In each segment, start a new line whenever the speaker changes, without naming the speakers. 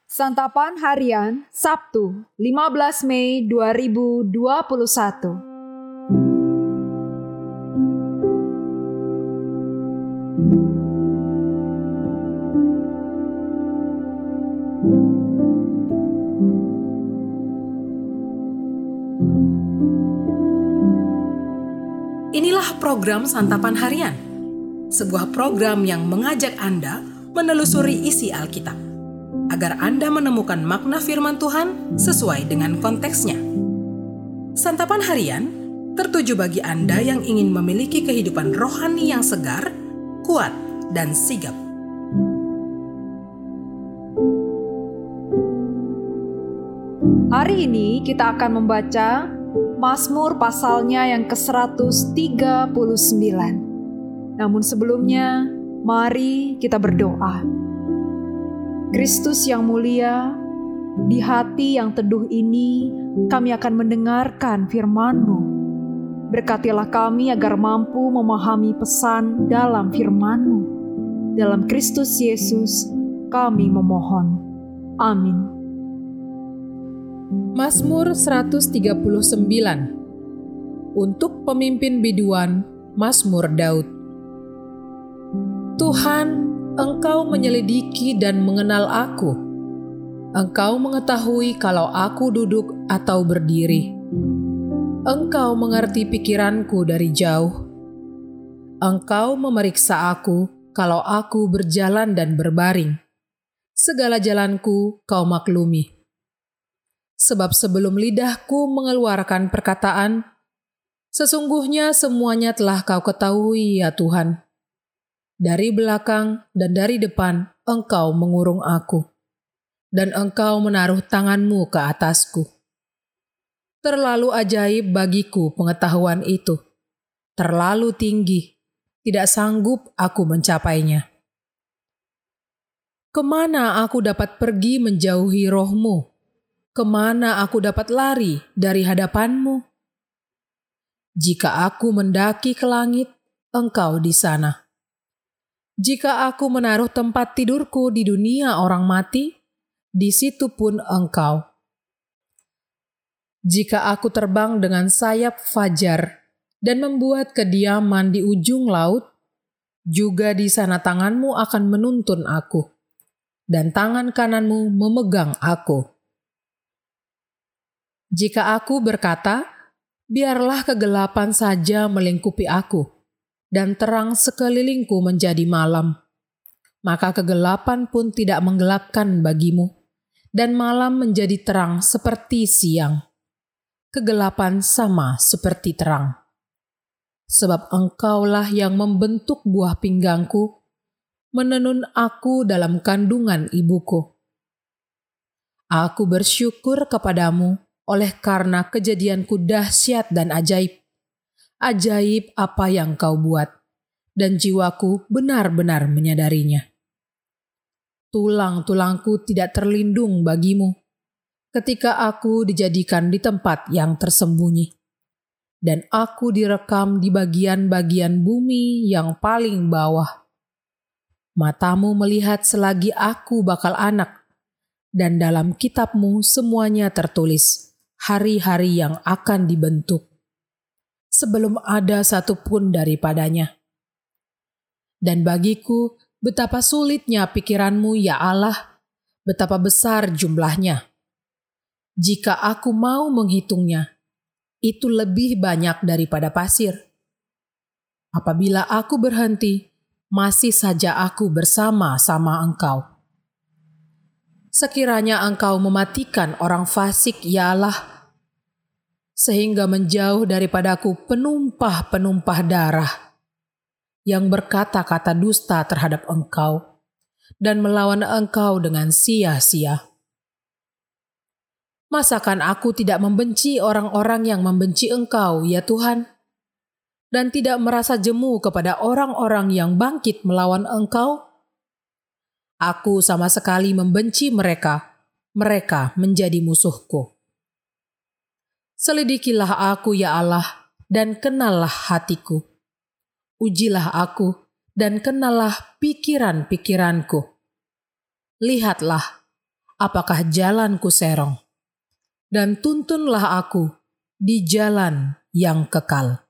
Santapan Harian Sabtu 15 Mei 2021.
Inilah program Santapan Harian, sebuah program yang mengajak Anda menelusuri isi Alkitab, agar Anda menemukan makna firman Tuhan sesuai dengan konteksnya. Santapan Harian tertuju bagi Anda yang ingin memiliki kehidupan rohani yang segar, kuat, dan sigap.
Hari ini kita akan membaca Mazmur pasalnya yang ke-139. Namun sebelumnya, mari kita berdoa. Kristus yang mulia, di hati yang teduh ini kami akan mendengarkan firman-Mu. Berkatilah kami agar mampu memahami pesan dalam firman-Mu. Dalam Kristus Yesus kami memohon. Amin.
Mazmur 139. Untuk pemimpin biduan, Mazmur Daud. Tuhan, Engkau menyelidiki dan mengenal aku. Engkau mengetahui kalau aku duduk atau berdiri. Engkau mengerti pikiranku dari jauh. Engkau memeriksa aku kalau aku berjalan dan berbaring. Segala jalanku Kau maklumi. Sebab sebelum lidahku mengeluarkan perkataan, sesungguhnya semuanya telah Kau ketahui, ya Tuhan. Dari belakang dan dari depan Engkau mengurung aku, dan Engkau menaruh tangan-Mu ke atasku. Terlalu ajaib bagiku pengetahuan itu, terlalu tinggi, tidak sanggup aku mencapainya. Kemana aku dapat pergi menjauhi Roh-Mu? Kemana aku dapat lari dari hadapan-Mu? Jika aku mendaki ke langit, Engkau di sana. Jika aku menaruh tempat tidurku di dunia orang mati, di situ pun Engkau. Jika aku terbang dengan sayap fajar dan membuat kediaman di ujung laut, juga di sana tangan-Mu akan menuntun aku, dan tangan kanan-Mu memegang aku. Jika aku berkata, biarlah kegelapan saja melingkupi aku, dan terang sekelilingku menjadi malam, maka kegelapan pun tidak menggelapkan bagimu, dan malam menjadi terang seperti siang. Kegelapan sama seperti terang. Sebab Engkaulah yang membentuk buah pinggangku, menenun aku dalam kandungan ibuku. Aku bersyukur kepadamu, oleh karena kejadianku dahsyat dan ajaib. Ajaib apa yang Kau buat, dan jiwaku benar-benar menyadarinya. Tulang-tulangku tidak terlindung bagimu, ketika aku dijadikan di tempat yang tersembunyi, dan aku direkam di bagian-bagian bumi yang paling bawah. Matamu melihat selagi aku bakal anak, dan dalam kitab-Mu semuanya tertulis hari-hari yang akan dibentuk, sebelum ada satupun daripadanya. Dan bagiku, betapa sulitnya pikiran-Mu, ya Allah, betapa besar jumlahnya. Jika aku mau menghitungnya, itu lebih banyak daripada pasir. Apabila aku berhenti, masih saja aku bersama-sama Engkau. Sekiranya Engkau mematikan orang fasik, ya Allah, sehingga menjauh daripadaku penumpah-penumpah darah yang berkata-kata dusta terhadap Engkau dan melawan Engkau dengan sia-sia. Masakan aku tidak membenci orang-orang yang membenci Engkau, ya Tuhan, dan tidak merasa jemu kepada orang-orang yang bangkit melawan Engkau? Aku sama sekali membenci mereka, mereka menjadi musuhku. Selidikilah aku, ya Allah, dan kenallah hatiku. Ujilah aku, dan kenallah pikiran-pikiranku. Lihatlah, apakah jalanku serong, dan tuntunlah aku di jalan yang kekal.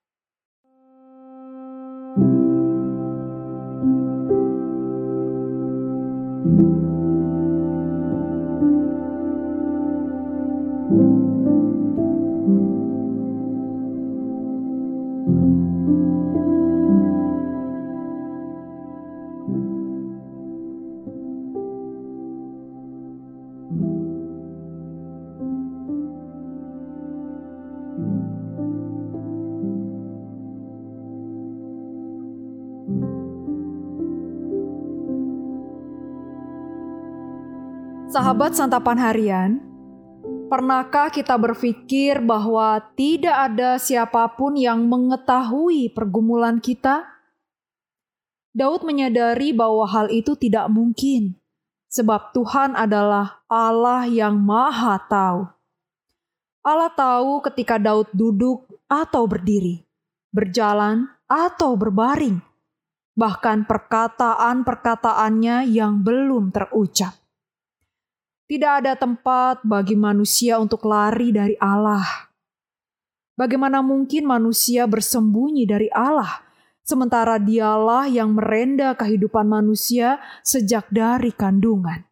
Sahabat Santapan Harian, pernahkah kita berpikir bahwa tidak ada siapapun yang mengetahui pergumulan kita? Daud menyadari bahwa hal itu tidak mungkin, sebab Tuhan adalah Allah yang Maha Tahu. Allah tahu ketika Daud duduk atau berdiri, berjalan atau berbaring, bahkan perkataan-perkataannya yang belum terucap. Tidak ada tempat bagi manusia untuk lari dari Allah. Bagaimana mungkin manusia bersembunyi dari Allah, sementara Dialah yang merenda kehidupan manusia sejak dari kandungan?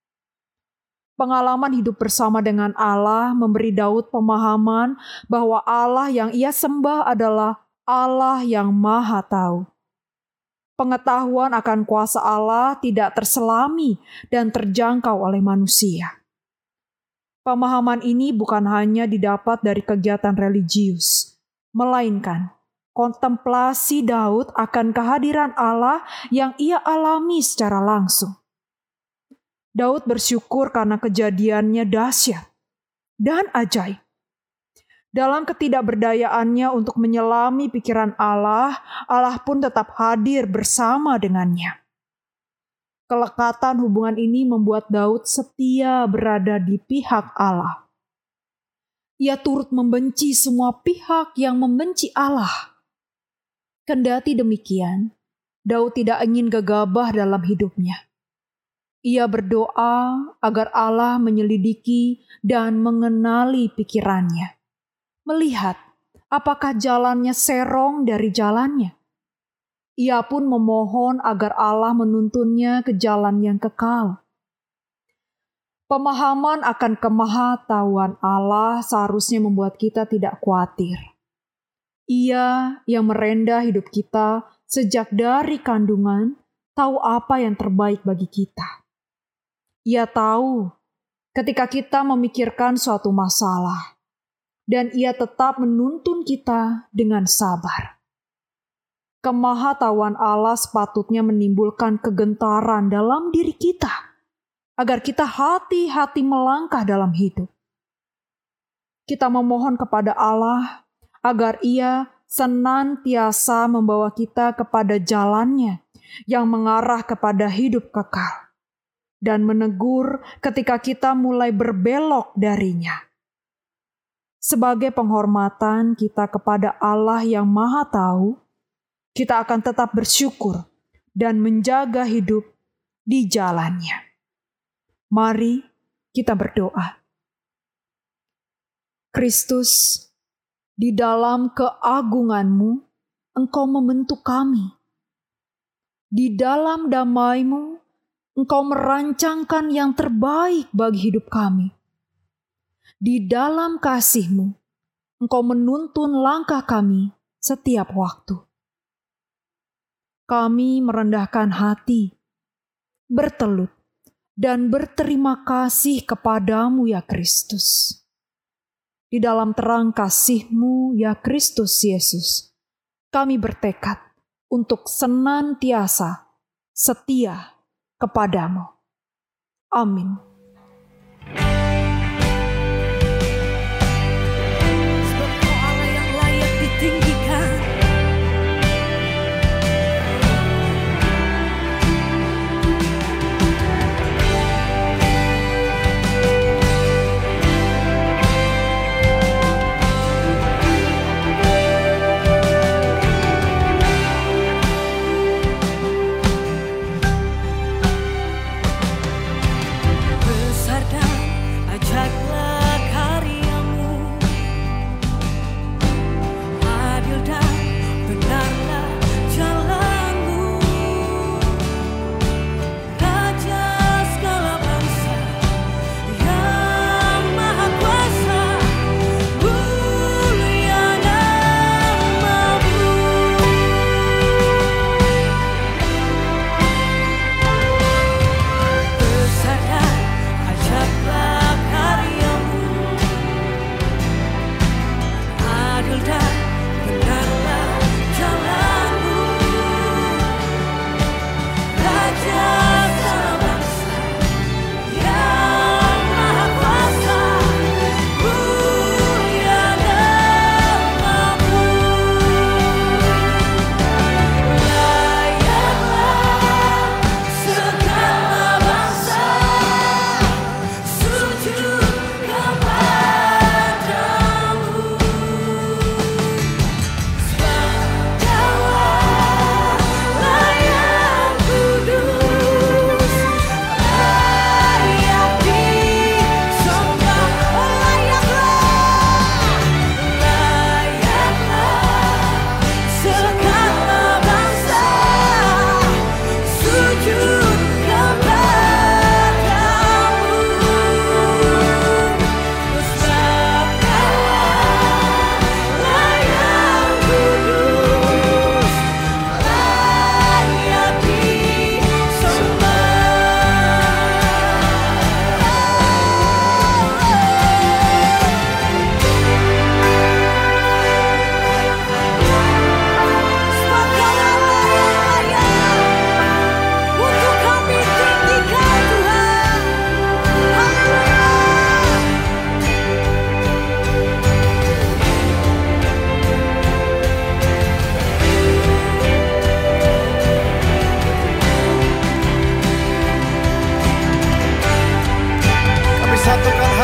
Pengalaman hidup bersama dengan Allah memberi Daud pemahaman bahwa Allah yang ia sembah adalah Allah yang Maha Tahu. Pengetahuan akan kuasa Allah tidak terselami dan terjangkau oleh manusia. Pemahaman ini bukan hanya didapat dari kegiatan religius, melainkan kontemplasi Daud akan kehadiran Allah yang ia alami secara langsung. Daud bersyukur karena kejadiannya dahsyat dan ajaib. Dalam ketidakberdayaannya untuk menyelami pikiran Allah, Allah pun tetap hadir bersama dengannya. Kelekatan hubungan ini membuat Daud setia berada di pihak Allah. Ia turut membenci semua pihak yang membenci Allah. Kendati demikian, Daud tidak ingin gegabah dalam hidupnya. Ia berdoa agar Allah menyelidiki dan mengenali pikirannya. Melihat apakah jalannya serong dari jalannya. Ia pun memohon agar Allah menuntunnya ke jalan yang kekal. Pemahaman akan kemahatauan Allah seharusnya membuat kita tidak khawatir. Ia yang merenda hidup kita sejak dari kandungan tahu apa yang terbaik bagi kita. Ia tahu ketika kita memikirkan suatu masalah, dan ia tetap menuntun kita dengan sabar. Kemahatauan Allah sepatutnya menimbulkan kegentaran dalam diri kita, agar kita hati-hati melangkah dalam hidup. Kita memohon kepada Allah agar Ia senantiasa membawa kita kepada jalannya yang mengarah kepada hidup kekal, dan menegur ketika kita mulai berbelok darinya. Sebagai penghormatan kita kepada Allah yang Maha Tahu, kita akan tetap bersyukur dan menjaga hidup di jalannya. Mari kita berdoa. Kristus, di dalam keagungan-Mu, Engkau membentuk kami. Di dalam damai-Mu, Engkau merancangkan yang terbaik bagi hidup kami. Di dalam kasih-Mu, Engkau menuntun langkah kami setiap waktu. Kami merendahkan hati, bertelut, dan berterima kasih kepadamu ya Kristus. Di dalam terang kasih-Mu ya Kristus Yesus, kami bertekad untuk senantiasa setia kepadamu. Amin.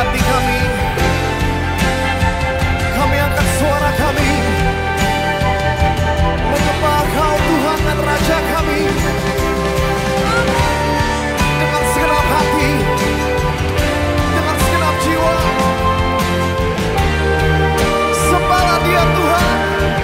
hati kami. Kami angkat suara kami menyembah Kau Tuhan dan Raja kami dengan segenap hati, dengan segenap jiwa. Sembahlah Dia Tuhan.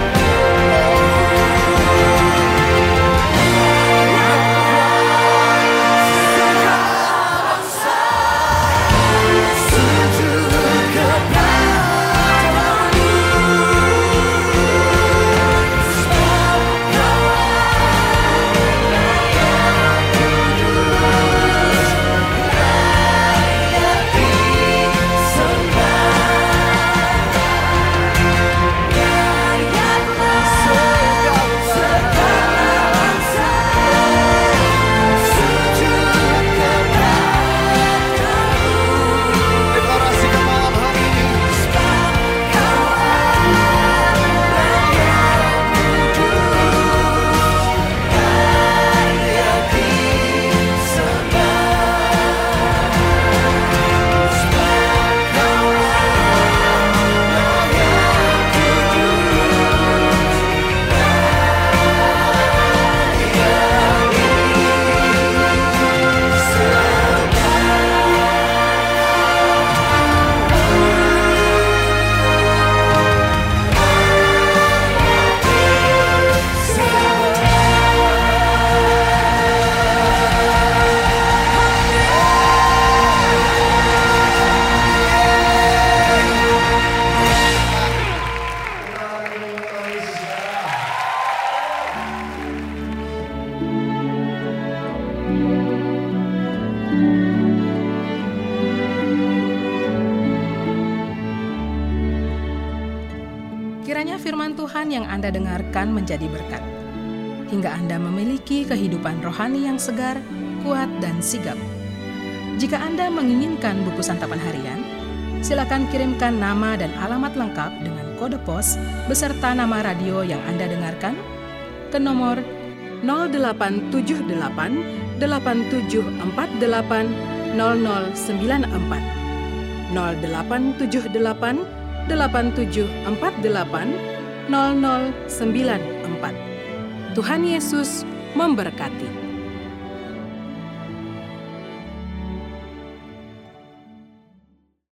Kiranya firman Tuhan yang Anda dengarkan menjadi berkat, hingga Anda memiliki kehidupan rohani yang segar, kuat, dan sigap. Jika Anda menginginkan buku santapan harian, silakan kirimkan nama dan alamat lengkap dengan kode pos beserta nama radio yang Anda dengarkan ke nomor 0878 8748 0094 0878 8748 0094. Tuhan Yesus memberkati.